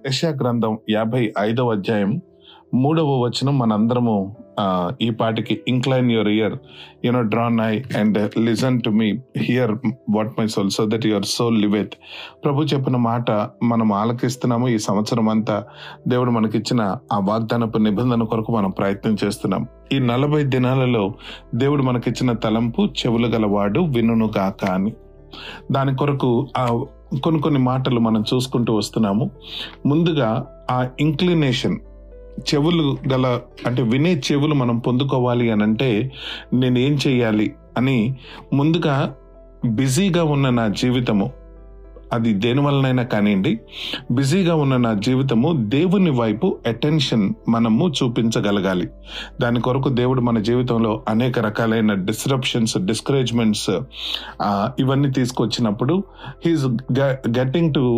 యెషయా గ్రంథం 55వ అధ్యాయం 3వ వచనం మనందరము ఈ పాటికి incline your ear, draw nigh and listen to me, hear what my soul so that your soul liveth. ప్రభు చెప్పిన మాట మనం ఆలకిస్తున్నాము. ఈ సంవత్సరం అంతా దేవుడు మనకిచ్చిన ఆ వాగ్దానపు నిబంధన కొరకు మనం ప్రయత్నం చేస్తున్నాం. ఈ 40 దినాలలో దేవుడు మనకిచ్చిన తలంపు చెవులు గలవాడు వినుగాక అని. దాని కొరకు కొన్ని మాటలు మనం చూసుకుంటూ వస్తున్నాము. ముందుగా ఆ ఇంక్లినేషన్, చెవులు గల అంటే వినే చెవులు మనం పొందుకోవాలి అని అంటే నేను ఏం చెయ్యాలి అని ముందుగా బిజీగా ఉన్న నా జీవితము, అది దేని వలనైనా కానివ్వండి, బిజీగా ఉన్న నా జీవితము దేవుని వైపు అటెన్షన్ మనము చూపించగలగాలి. దాని కొరకు దేవుడు మన జీవితంలో అనేక రకాలైన డిస్రప్షన్స్, డిస్కరేజ్మెంట్స్ ఇవన్నీ తీసుకొచ్చినప్పుడు he's getting to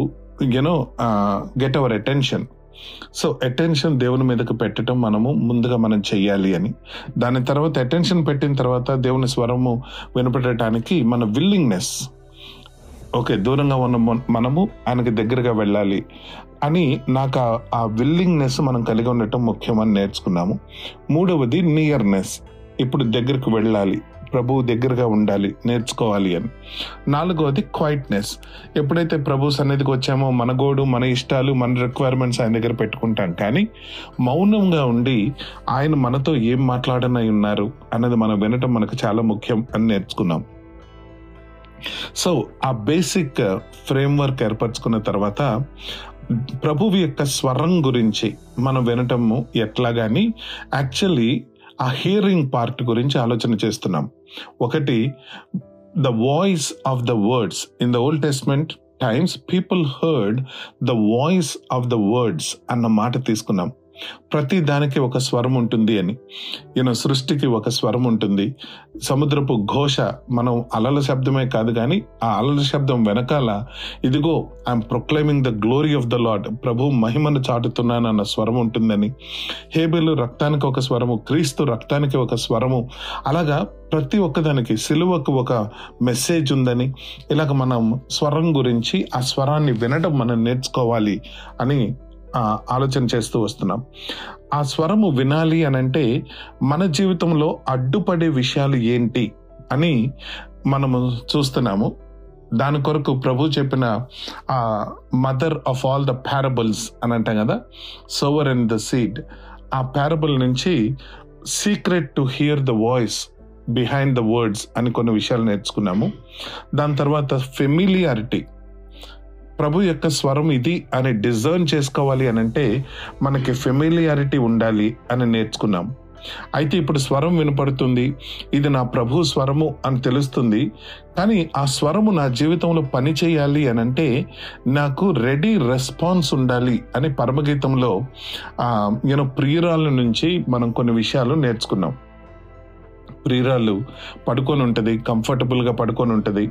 get our attention. So attention దేవుని మీదకి పెట్టడం ముందుగా మనం చెయ్యాలి అని. దాని తర్వాత అటెన్షన్ పెట్టిన తర్వాత దేవుని స్వరము వినపడటానికి మన విల్లింగ్నెస్, ఓకే దూరంగా ఉన్న మనము ఆయనకి దగ్గరగా వెళ్ళాలి అని నాకు ఆ విల్లింగ్నెస్ మనం కలిగి ఉండటం ముఖ్యమని నేర్చుకున్నాము. 3వది నియర్నెస్, ఇప్పుడు దగ్గరకు వెళ్ళాలి, ప్రభువు దగ్గరగా ఉండాలి, నేర్చుకోవాలి అని. 4వది క్వైట్నెస్, ఎప్పుడైతే ప్రభు సన్నిధికి వచ్చామో మన గోడు, మన ఇష్టాలు, మన రిక్వైర్మెంట్స్ ఆయన దగ్గర పెట్టుకుంటాం, కానీ మౌనంగా ఉండి ఆయన మనతో ఏం మాట్లాడనై ఉన్నారు అన్నది మనం వినటం మనకు చాలా ముఖ్యం అని నేర్చుకున్నాం. సో ఆ బేసిక్ ఫ్రేమ్వర్క్ ఏర్పరచుకున్న తర్వాత ప్రభువు యొక్క స్వరం గురించి మనం వినటము ఎట్లాగాని యాక్చువల్లీ ఆ హియరింగ్ పార్ట్ గురించి ఆలోచన చేస్తున్నాం. ఒకటి, the voice of the words. In the old testament times people heard the voice of the words అన్న మాట తీసుకున్నాం. ప్రతి దానికి ఒక స్వరం ఉంటుంది అని. సృష్టికి ఒక స్వరం ఉంటుంది. సముద్రపు ఘోష, మనం అలల శబ్దమే కాదు కానీ ఆ అలల శబ్దం వెనకాల ఇదిగో I'm proclaiming the glory of the Lord, ప్రభు మహిమను చాటుతున్నాను అన్న స్వరం ఉంటుందని. హేబెలు రక్తానికి ఒక స్వరము, క్రీస్తు రక్తానికి ఒక స్వరము, అలాగా ప్రతి ఒక్కదానికి సిలువకు ఒక మెసేజ్ ఉందని. ఇలాగ మనం స్వరం గురించి, ఆ స్వరాన్ని వినడం మనం నేర్చుకోవాలి అని ఆలోచన చేస్తూ వస్తున్నాం. ఆ స్వరము వినాలి అనంటే మన జీవితంలో అడ్డుపడే విషయాలు ఏంటి అని మనము చూస్తున్నాము. దాని కొరకు ప్రభు చెప్పిన mother of all the parables అని అంటాం కదా, సోవర్ అండ్ ద సీడ్, ఆ పారబుల్ నుంచి secret to hear the voice behind the words అని కొన్ని విషయాలు నేర్చుకున్నాము. దాని తర్వాత ఫెమిలియారిటీ, ప్రభు యొక్క స్వరం ఇది అని డిజర్న్ చేసుకోవాలి అని అంటే మనకి ఫెమిలియారిటీ ఉండాలి అని నేర్చుకున్నాం. అయితే ఇప్పుడు స్వరం వినపడుతుంది, ఇది నా ప్రభు స్వరము అని తెలుస్తుంది, కానీ ఆ స్వరము నా జీవితంలో పని చేయాలి అని అంటే నాకు రెడీ రెస్పాన్స్ ఉండాలి అని పరమగీతంలో ప్రియురాల నుంచి మనం కొన్ని విషయాలు నేర్చుకున్నాం. ప్రియురాలు పడుకొని ఉంటుంది, కంఫర్టబుల్గా పడుకొని ఉంటుంది,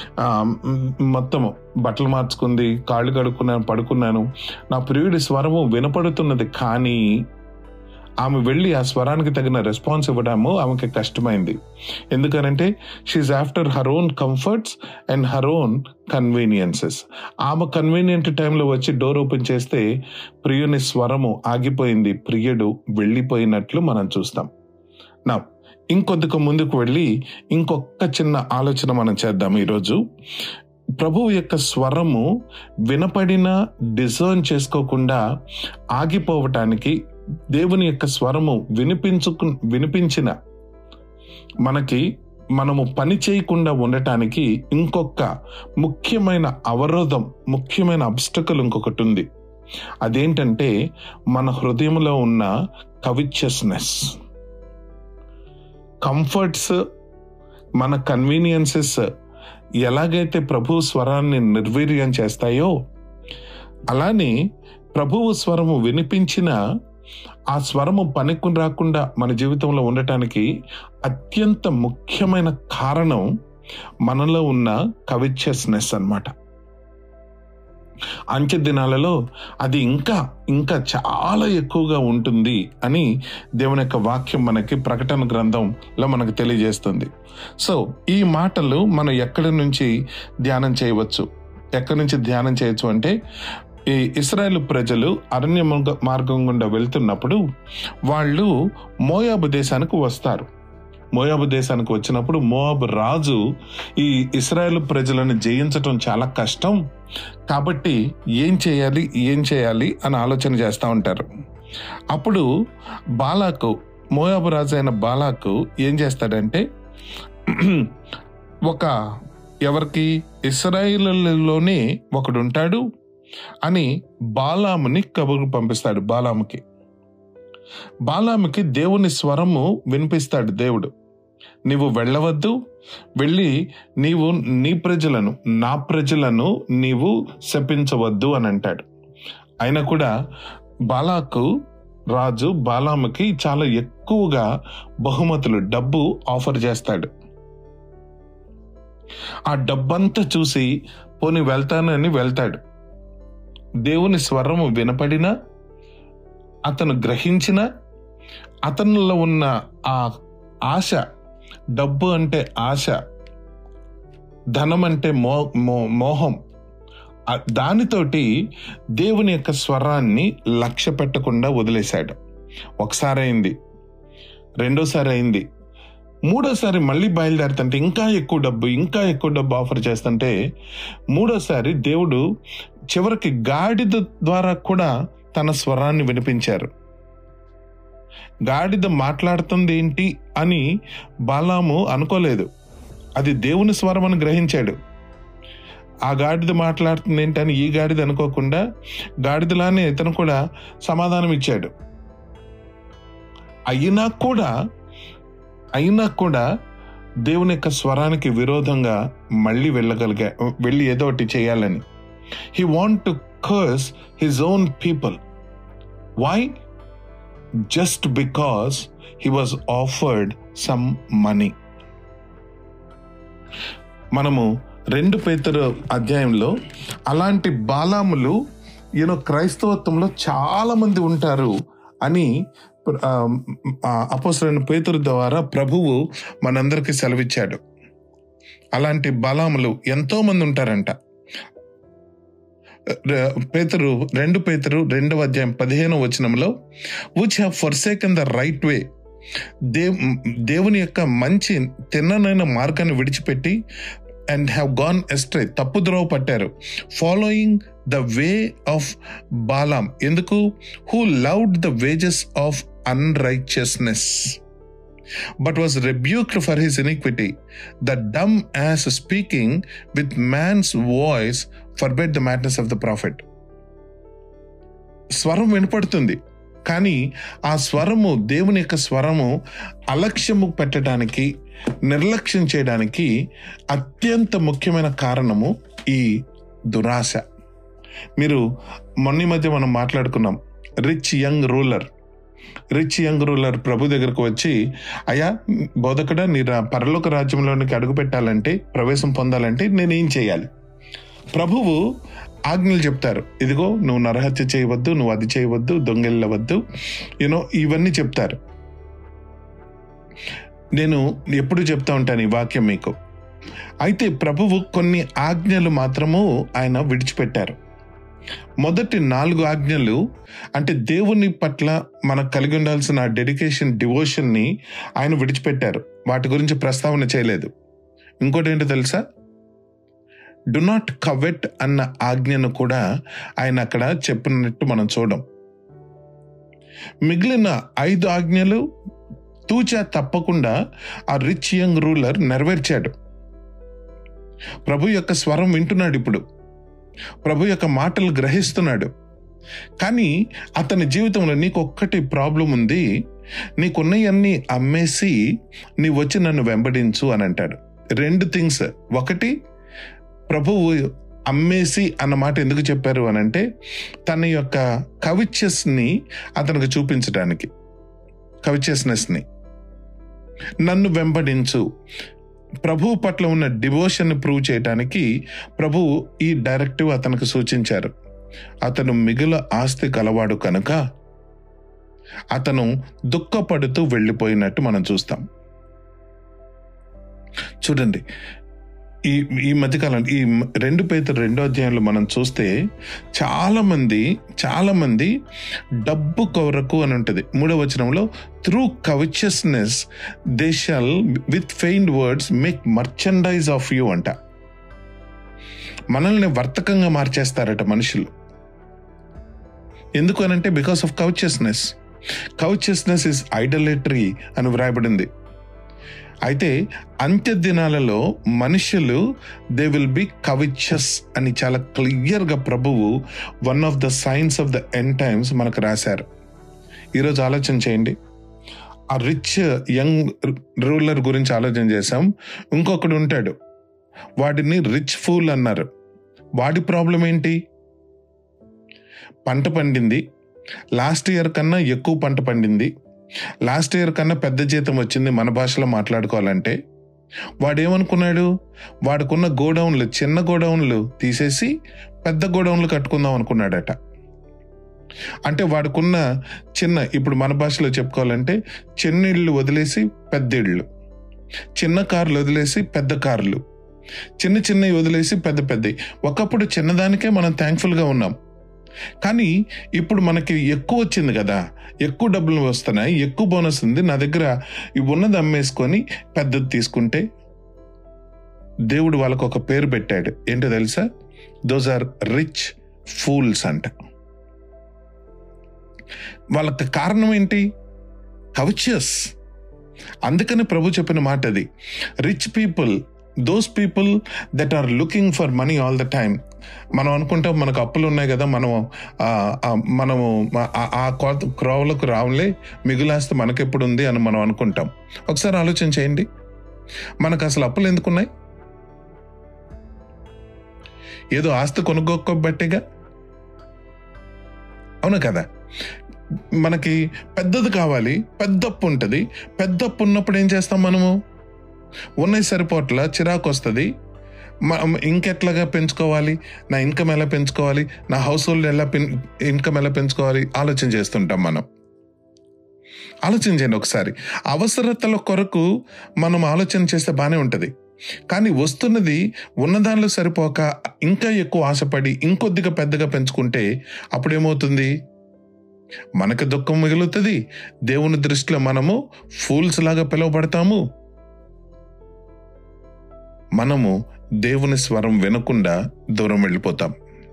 మొత్తం బట్టలు మార్చుకుంది, కాళ్ళు కడుక్కున్నాను, పడుకున్నాను, నా ప్రియుడి స్వరము వినపడుతున్నది, కానీ ఆమె వెళ్ళి ఆ స్వరానికి తగిన రెస్పాన్స్ ఇవ్వడము ఆమెకి కష్టమైంది. ఎందుకనంటే she's after her own comforts and her own conveniences. ఆమె కన్వీనియంట్ టైంలో వచ్చి డోర్ ఓపెన్ చేస్తే ప్రియుని స్వరము ఆగిపోయింది, ప్రియుడు వెళ్ళిపోయినట్లు మనం చూస్తాం. నా ఇంకొద్దికు ముందుకు వెళ్ళి ఇంకొక చిన్న ఆలోచన మనం చేద్దాం. ఈరోజు ప్రభువు యొక్క స్వరము వినపడిన డిజర్న్ చేసుకోకుండా ఆగిపోవటానికి, దేవుని యొక్క స్వరము వినిపించిన మనము పని చేయకుండా ఉండటానికి ఇంకొక ముఖ్యమైన అవరోధం, ముఖ్యమైన అబ్స్టకల్ ఇంకొకటి ఉంది. అదేంటంటే మన హృదయంలో ఉన్న కవిచియస్నెస్. కంఫర్ట్స్, మన కన్వీనియన్సెస్ ఎలాగైతే ప్రభు స్వరాన్ని నిర్వీర్యం చేస్తాయో, అలానే ప్రభువు స్వరము వినిపించిన ఆ స్వరము పనికి రాకుండా మన జీవితంలో ఉండటానికి అత్యంత ముఖ్యమైన కారణం మనలో ఉన్న కవిచియస్నెస్ అన్నమాట. అంచె దినాలలో అది ఇంకా చాలా ఎక్కువగా ఉంటుంది అని దేవుని యొక్క వాక్యం మనకి ప్రకటన గ్రంథంలో మనకు తెలియజేస్తుంది. సో ఈ మాటలు మనం ఎక్కడి నుంచి ధ్యానం చేయవచ్చు అంటే ఈ ఇశ్రాయేలు ప్రజలు అరణ్య మార్గం గుండా వెళ్తున్నప్పుడు వాళ్ళు మోయాబు దేశానికి వస్తారు. మోయాబు దేశానికి వచ్చినప్పుడు మోయాబు రాజు ఈ ఇశ్రాయేలు ప్రజలను జయించటం చాలా కష్టం కాబట్టి ఏం చేయాలి అని ఆలోచన చేస్తూ ఉంటారు. అప్పుడు బాలాకు, మోయాబు రాజు అయిన బాలాకు ఏం చేస్తాడంటే, ఎవరికి ఇశ్రాయేలులోనే ఒకడు ఉంటాడు అని బాలాముని కబురు పంపిస్తాడు. బాలాముకి దేవుని స్వరము వినిపిస్తాడు దేవుడు. నీవు వెళ్ళవద్దు, వెళ్ళి నీవు నా ప్రజలను నీవు శపించవద్దు అని అంటాడు. అయినా కూడా బాలాకు రాజు బాలాముకి చాలా ఎక్కువగా బహుమతులు, డబ్బు ఆఫర్ చేస్తాడు. ఆ డబ్బంతా చూసి పోని వెళ్తానని వెళ్తాడు. దేవుని స్వరము వినపడినా, అతను గ్రహించిన, అతనిలో ఉన్న ఆ ఆశ, డబ్బు అంటే ఆశ, ధనం అంటే మోహం, దానితోటి దేవుని యొక్క స్వరాన్ని లక్ష్య పెట్టకుండా వదిలేశాడు. ఒకసారి అయింది, రెండోసారి అయింది, మూడోసారి మళ్ళీ బయలుదేరుతుంటే ఇంకా ఎక్కువ డబ్బు ఆఫర్ చేస్తుంటే, మూడోసారి దేవుడు చివరికి గాడిద ద్వారా కూడా తన స్వరాన్ని వినిపించారు. గాడిద మాట్లాడుతుంది ఏంటి అని బాలాము అనుకోలేదు, అది దేవుని స్వరం అని గ్రహించాడు. ఆ గాడిద మాట్లాడుతుంది ఏంటి అని ఈ గాడిద అనుకోకుండా గాడిదలానే ఇతను కూడా సమాధానం ఇచ్చాడు. అయినా కూడా దేవుని యొక్క స్వరానికి విరోధంగా మళ్ళీ వెళ్ళి ఏదో ఒకటి చేయాలని. He want to curse his own people. Why? Just because he was offered some money. మనము 2 పేతురు అధ్యాయంలో అలాంటి బాలాములు క్రైస్తవత్వంలో చాలా మంది ఉంటారు అని అపోస్తలుడైన పేతురు ద్వారా ప్రభువు మనందరికీ సెలవిచ్చాడు. అలాంటి బాలాములు ఎంతో మంది ఉంటారంట. 2 పేతురు 2వ అధ్యాయం 15వ వచనంలో, which have forsaken the right way, దేవుని యొక్క మంచి తిన్ననైన మార్గాన్ని విడిచిపెట్టి, and have gone astray, తప్పు ద్రోవ పట్టారు, ఫాలోయింగ్ ద వే ఆఫ్ బాలాం, ఎందుకు, who loved the wages of unrighteousness but was rebuked for his iniquity. The dumb as speaking with man's voice forbade the madness of the prophet. స్వరం వినపడుతుంది, కానీ ఆ స్వరము, దేవుని యొక్క స్వరము అలక్ష్యము పెట్టడానికి, నిర్లక్ష్యం చేయడానికి అత్యంత ముఖ్యమైన కారణము ఈ దురాశ. మీరు మొన్న మధ్య మనం మాట్లాడుకున్నాం, రిచ్ యంగ్ రూలర్ ప్రభు దగ్గరకు వచ్చి, అయ్యా బోధకుడా, నీ పరలోక రాజ్యంలోనికి అడుగు పెట్టాలంటే, ప్రవేశం పొందాలంటే నేనేం చేయాలి? ప్రభువు ఆజ్ఞలు చెప్తారు. ఇదిగో, నువ్వు నరహత్య చేయవద్దు, నువ్వు అది చేయవద్దు, దొంగెళ్ళవద్దు, ఇవన్నీ చెప్తారు. నేను ఎప్పుడు చెప్తా ఉంటాను ఈ వాక్యం మీకు. అయితే ప్రభువు కొన్ని ఆజ్ఞలు మాత్రము ఆయన విడిచిపెట్టారు. మొదటి 4 ఆజ్ఞలు అంటే దేవుని పట్ల మనకు కలిగి ఉండాల్సిన డెడికేషన్, డివోషన్ని ఆయన విడిచిపెట్టారు. వాటి గురించి ప్రస్తావన చేయలేదు. ఇంకోటి ఏంటో తెలుసా? డు నాట్ కవెట్ అన్న ఆజ్ఞను కూడా ఆయన అక్కడ చెప్పినట్టు మనం చూడం. మిగిలిన 5 ఆజ్ఞలు తూచా తప్పకుండా ఆ రిచ్ యంగ్ రూలర్ నెరవేర్చాడు. ప్రభు యొక్క స్వరం వింటున్నాడు, ఇప్పుడు ప్రభు యొక్క మాటలు గ్రహిస్తున్నాడు. కానీ అతని జీవితంలో నీకు ఒక్కటి ప్రాబ్లం ఉంది, నీకున్నవన్నీ అమ్మేసి నీ వచ్చి నన్ను వెంబడించు అని అంటాడు. 2 థింగ్స్. ఒకటి, ప్రభువు అమ్మేసి అన్న మాట ఎందుకు చెప్పారు అని అంటే, తన యొక్క కవిచస్ని అతనికి చూపించడానికి, కవిచస్నెస్ని, నన్ను వెంబడించు, ప్రభువు పట్ల ఉన్న డివోషన్ని ప్రూవ్ చేయడానికి ప్రభువు ఈ డైరెక్టివ్ అతనికి సూచించారు. అతను మిగుల ఆస్తి కలవాడు కనుక అతను దుఃఖపడుతూ వెళ్ళిపోయినట్టు మనం చూస్తాం. చూడండి, ఈ మధ్యకాలం ఈ 2 పేతురు 2వ అధ్యాయంలో మనం చూస్తే చాలా మంది డబ్బు కొరకు అని ఉంటుంది. 3వ వచనంలో through covetousness they shall with feigned words make merchandise of you అంట. మనల్ని వర్తకంగా మార్చేస్తారట మనుషులు. ఎందుకు అనంటే because of covetousness. Covetousness is idolatry అని వ్రాయబడింది. అయితే అంత్య దినాలలో మనుషులు దే విల్ బి కవిచియస్ అని చాలా క్లియర్గా ప్రభువు one of the signs of the end times మనకు రాశారు. ఈరోజు ఆలోచన చేయండి. ఆ రిచ్ యంగ్ రూలర్ గురించి ఆలోచన చేశాం. ఇంకొకడు ఉంటాడు, వాడిని రిచ్ ఫూల్ అన్నారు. వాడి ప్రాబ్లం ఏంటి? పంట పండింది, లాస్ట్ ఇయర్ కన్నా ఎక్కువ పంట పండింది, లాస్ట్ ఇయర్ కన్నా పెద్ద జీతం వచ్చింది మన భాషలో మాట్లాడుకోవాలంటే. వాడేమనుకున్నాడు? వాడుకున్న గోడౌన్లు, చిన్న గోడౌన్లు తీసేసి పెద్ద గోడౌన్లు కట్టుకుందాం అనుకున్నాడట. అంటే వాడుకున్న చిన్న, ఇప్పుడు మన భాషలో చెప్పుకోవాలంటే చిన్న ఇళ్ళు వదిలేసి పెద్ద ఇళ్ళు, చిన్న కార్లు వదిలేసి పెద్ద కార్లు, చిన్నవి వదిలేసి పెద్దవి. ఒకప్పుడు చిన్నదానికే మనం థ్యాంక్ఫుల్గా ఉన్నాం. కానీ ఇప్పుడు మనకి ఎక్కువ వచ్చింది కదా, ఎక్కువ డబ్బులు వస్తున్నాయి, ఎక్కువ బోనస్ ఉంది, నా దగ్గర ఇవి ఉన్నది అమ్మేసుకొని పెద్దది తీసుకుంటే. దేవుడు వాళ్ళకు ఒక పేరు పెట్టాడు. ఏంటో తెలుసా? దోస్ ఆర్ రిచ్ ఫూల్స్ అంట. వాళ్ళకి కారణం ఏంటి? కవిచియస్. అందుకని ప్రభు చెప్పిన మాట అది. Rich people, those people that are looking for money all the time. మనం అనుకుంటాం మనకు అప్పులు ఉన్నాయి కదా, మనము ఆ క్రోవలకు రావులే, మిగులాస్తే మనకెప్పుడు ఉంది అని మనం అనుకుంటాం. ఒకసారి ఆలోచన చేయండి, మనకు అసలు అప్పులు ఎందుకున్నాయి? ఏదో ఆస్తి కొనుక్కోబట్టేగా, అవును కదా? మనకి పెద్దది కావాలి, పెద్ద అప్పు ఉంటుంది. పెద్ద అప్పు ఉన్నప్పుడు ఏం చేస్తాం? మనము ఉన్నాయి సరిపోట్ల చిరాకు వస్తుంది. ఇంకెట్లాగా పెంచుకోవాలి, నా ఇన్కమ్ ఎలా పెంచుకోవాలి, నా హౌస్ హోల్డ్ ఇన్కమ్ ఎలా పెంచుకోవాలి ఆలోచన చేస్తుంటాం మనం. ఆలోచించండి ఒకసారి. అవసరతల కొరకు మనం ఆలోచన చేస్తే బాగానే ఉంటుంది. కానీ వస్తున్నది ఉన్నదానిలో సరిపోక ఇంకా ఎక్కువ ఆశపడి ఇంకొద్దిగా పెద్దగా పెంచుకుంటే అప్పుడేమవుతుంది? మనకు దుఃఖం మిగులుతుంది. దేవుని దృష్టిలో మనము ఫూల్స్ లాగా పిలువబడతాము. మనము దేవుని స్వరం వినకుండా దూరం వెళ్ళిపోతాం.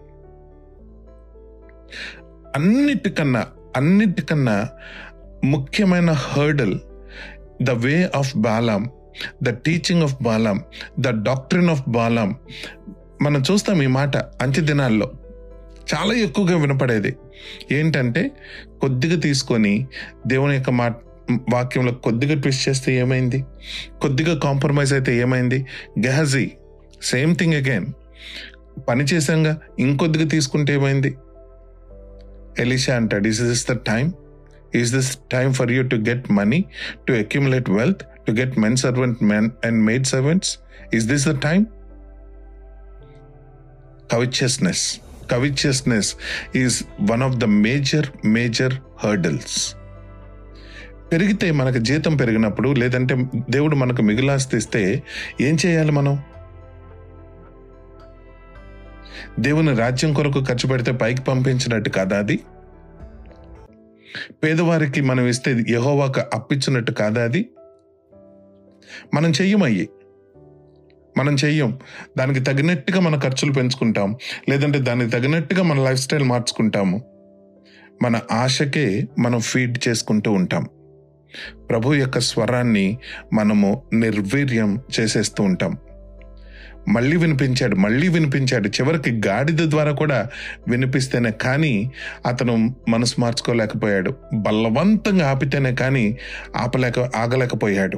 అన్నిటికన్నా ముఖ్యమైన hurdle the way of Balaam, the teaching of Balaam, the doctrine of Balaam. మనం చూస్తాం ఈ మాట అంత్య దినాల్లో చాలా ఎక్కువగా వినపడేది. ఏంటంటే కొద్దిగా తీసుకొని దేవుని యొక్క వాక్యంలో కొద్దిగా ట్విస్ట్ చేస్తే ఏమైంది, కొద్దిగా కాంప్రమైజ్ అయితే ఏమైంది? Gehazi same thing again. పని చేశాంగా ఇంకొద్దిగా తీసుకుంటే ఏమైంది? ఎలీషా అంటాడు, is this time for you to get money, to accumulate wealth, to get men and maid servants? Is this the time? Covetousness is one of the major hurdles. పెరిగితే మనకు జీతం పెరిగినప్పుడు, లేదంటే దేవుడు మనకు మిగులాస్తి ఇస్తే ఏం చేయాలి? మనం దేవుని రాజ్యం కొరకు ఖర్చు పెడితే పైకి పంపించినట్టు కాదా అది? పేదవారికి మనం ఇస్తే యెహోవాకు అప్పించినట్టు కాదా అది? మనం చెయ్యం. దానికి తగినట్టుగా మన ఖర్చులు పెంచుకుంటాం, లేదంటే దానికి తగినట్టుగా మన లైఫ్ స్టైల్ మార్చుకుంటాము. మన ఆశకే మనం ఫీడ్ చేసుకుంటూ ఉంటాం. ప్రభు యొక్క స్వరాన్ని మనము నిర్వీర్యం చేసేస్తూ ఉంటాం. మళ్ళీ వినిపించాడు. చివరికి గాడిద ద్వారా కూడా వినిపిస్తేనే కానీ అతను మనసు మార్చుకోలేకపోయాడు. బలవంతంగా ఆపితేనే కానీ ఆగలేకపోయాడు.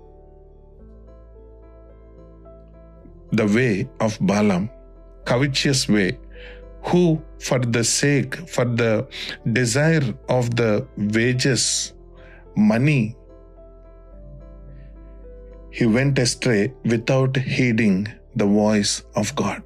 The way of Balaam, covetous way, who for the desire of the wages, money, he went astray without heeding the voice of God.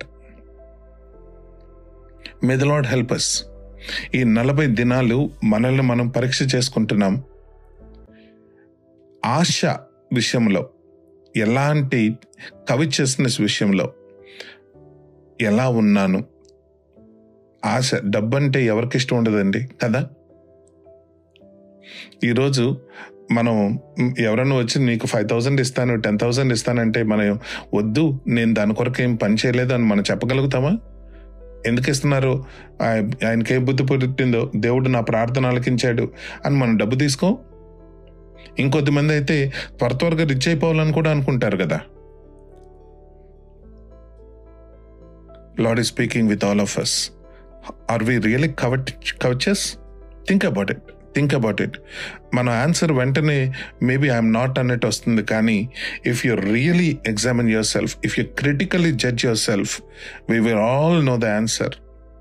May the Lord help us. ఈ 40 దినాలు మనల్ని మనం పరీక్ష చేసుకుంటున్నాం. ఆశ విషయంలో ఎలాంటి కవిచస్నెస్ విషయంలో ఎలా ఉన్నాను. ఆశ, డబ్బు అంటే ఎవరికి ఇష్టం ఉండదండి కదా. ఈరోజు మనం ఎవరన్నా వచ్చి నీకు 5,000 ఇస్తాను, 10,000 ఇస్తానంటే మనం వద్దు, నేను దాని కొరకు ఏం పని చేయలేదు అని మనం చెప్పగలుగుతామా? ఎందుకు ఇస్తున్నారు, ఆయనకే బుద్ధి పుట్టిందో, దేవుడు నా ప్రార్థన ఆలకించాడు అని మనం డబ్బు తీసుకో. ఇంకొద్దిమంది అయితే త్వరగా రిచ్ అయిపోవాలని కూడా అనుకుంటారు కదా. Lord is speaking with all of us. Are we really covetous? Think about it. మన ఆన్సర్ వెంటనే మేబీ ఐఎమ్ నాట్ అన్నట్టు వస్తుంది, కానీ if you really examine yourself, if you critically judge yourself, we will all know the answer.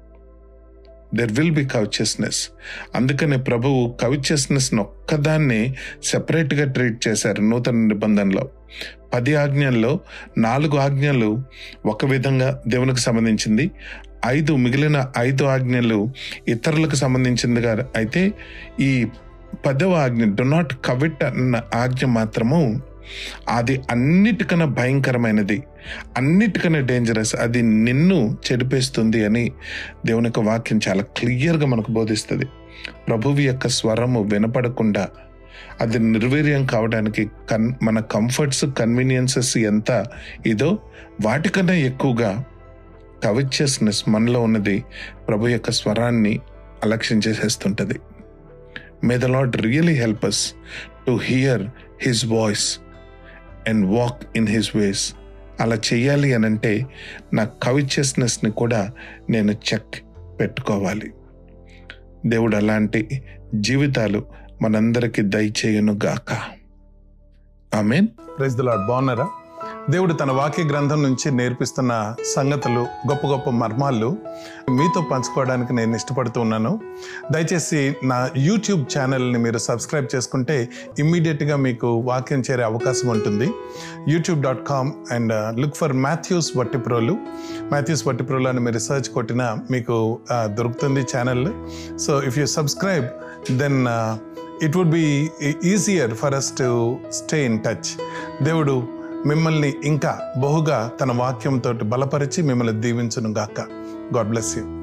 There will be covetousness. అందుకనే ప్రభువు కవిచస్నెస్ ఒక్కదాన్ని సెపరేట్గా treat చేశారు నూతన నిబంధనలో. 10 ఆజ్ఞల్లో 4 ఆజ్ఞలు ఒక విధంగా దేవునికి సంబంధించింది, మిగిలిన 5 ఆజ్ఞలు ఇతరులకు సంబంధించిందిగా అయితే ఈ 10వ ఆజ్ఞ డు నాట్ కవిట్ అన్న ఆజ్ఞ మాత్రము అది అన్నిటికన్నా భయంకరమైనది, అన్నిటికన్నా డేంజరస్, అది నిన్ను చెడిపేస్తుంది అని దేవుని యొక్క వాక్యం చాలా క్లియర్గా మనకు బోధిస్తుంది. ప్రభువు యొక్క స్వరము వినపడకుండా అది నిర్వీర్యం కావడానికి మన కంఫర్ట్స్, కన్వీనియన్సెస్ ఎంత ఇదో వాటికన్నా ఎక్కువగా కవిచస్నెస్ మనలో ఉన్నది ప్రభు యొక్క స్వరాన్ని అలక్ష్యం చేసేస్తుంటది. May the Lord really help us to hear his voice and walk in his ways. అలా చెయ్యాలి అని అంటే నా కవిచస్నెస్ని కూడా నేను చెక్ పెట్టుకోవాలి. దేవుడు అలాంటి జీవితాలు మనందరికీ దయచేయును గాక. ఆమేన్. Praise the Lord. బాగున్నారా? దేవుడు తన వాక్య గ్రంథం నుంచి నేర్పిస్తున్న సంగతులు, గొప్ప గొప్ప మర్మాలు మీతో పంచుకోవడానికి నేను ఇష్టపడుతూ ఉన్నాను. దయచేసి నా యూట్యూబ్ ఛానల్ని మీరు సబ్స్క్రైబ్ చేసుకుంటే ఇమ్మీడియట్గా మీకు వాక్యం చేరే అవకాశం ఉంటుంది. youtube.com and look for Mathews Vattiprolu అని మీరు సెర్చ్ కొట్టినా మీకు దొరుకుతుంది channel. So if you subscribe then it would be easier for us to stay in touch. దేవుడు మిమ్మల్ని ఇంకా బహుగా తన వాక్యంతో బలపరిచి మిమ్మల్ని దీవించును గాక. God bless you.